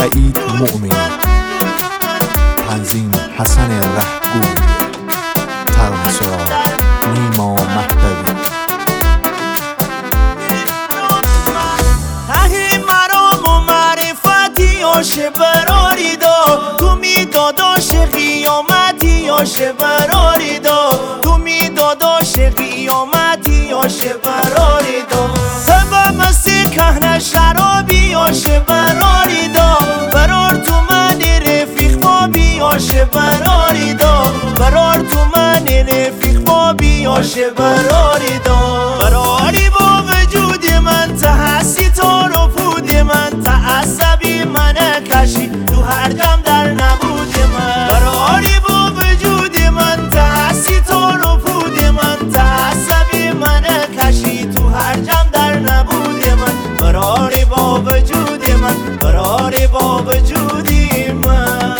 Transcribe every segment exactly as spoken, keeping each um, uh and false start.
سعید مؤمنی، تنظیم حسن رهگو، طرح سرا نیما مهدوی. تهی مرام و معرفتی آشه براری دا، تو میداداش قیامتی آشه براری دا، تو میداداش قیامتی آشه براری دا. سبب مستی کهنه شرابی آشه براری دا، برار تو من رفیق بابی آشه براری دا، برار تو من رفیق بابی آشه براری دا. براری با وجود من تحسی تو رو پود من، تعصبی من کشی تو هر دم در نبود من. براری با وجود من تحسی تو رو پود من، تعصبی من کشی تو هر دم در نبود من. براری با وجود من، براری با وجودی من.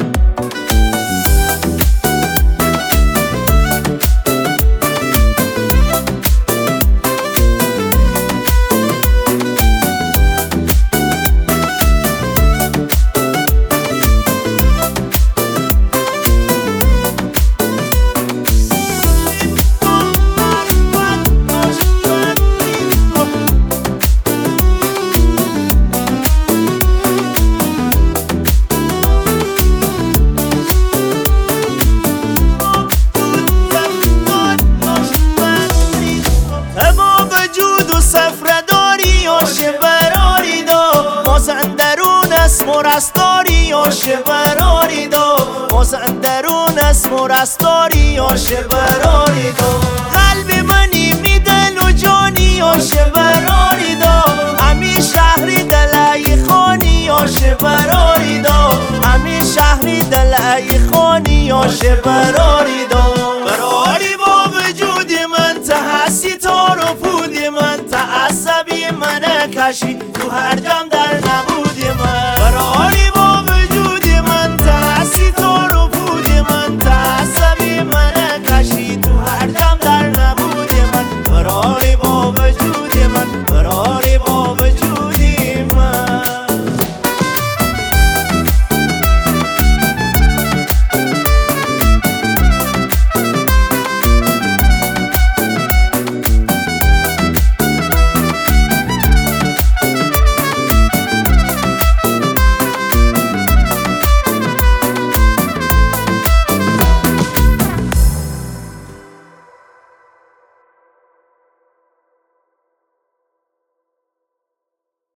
مرستاری آشه براری دا، مازندرون است مرستاری آشه براری دا. قلب منی میدل و جانی آشه براری دا، همین شهری دلعی خانی آشه براری دا، همین شهری دلعی خانی آشه براری دا. براری با وجود من تحسی تا رو پود من، تعصبی من کشی تو هر جام در نبود